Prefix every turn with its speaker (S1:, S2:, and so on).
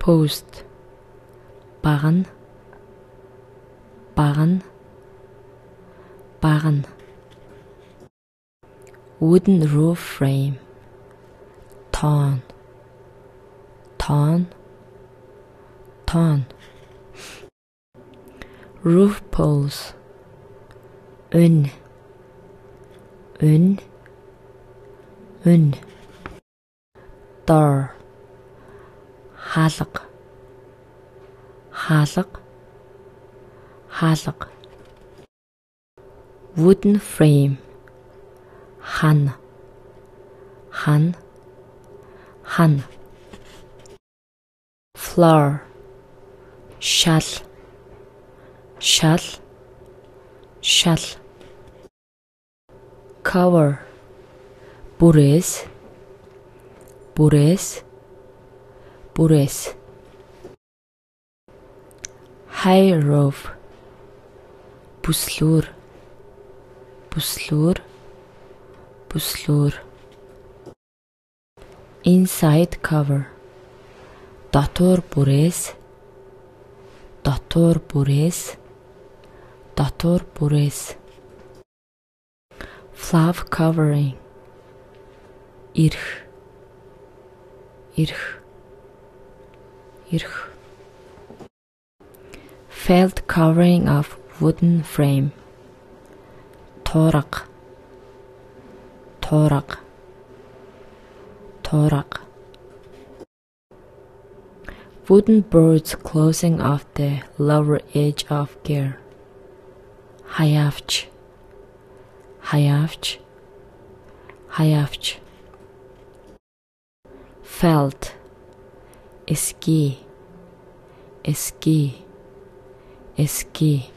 S1: post bagn bagn bagn wooden roof frame ton ton ton roof poles un door хаалга хаалга wooden frame хан floor шал cover бүрээс high roof бүслүүр inside cover дотор бүрээс fluff covering ирх felt covering of wooden frame туурга wooden boards closing off the lower edge of gear хаявч felt эски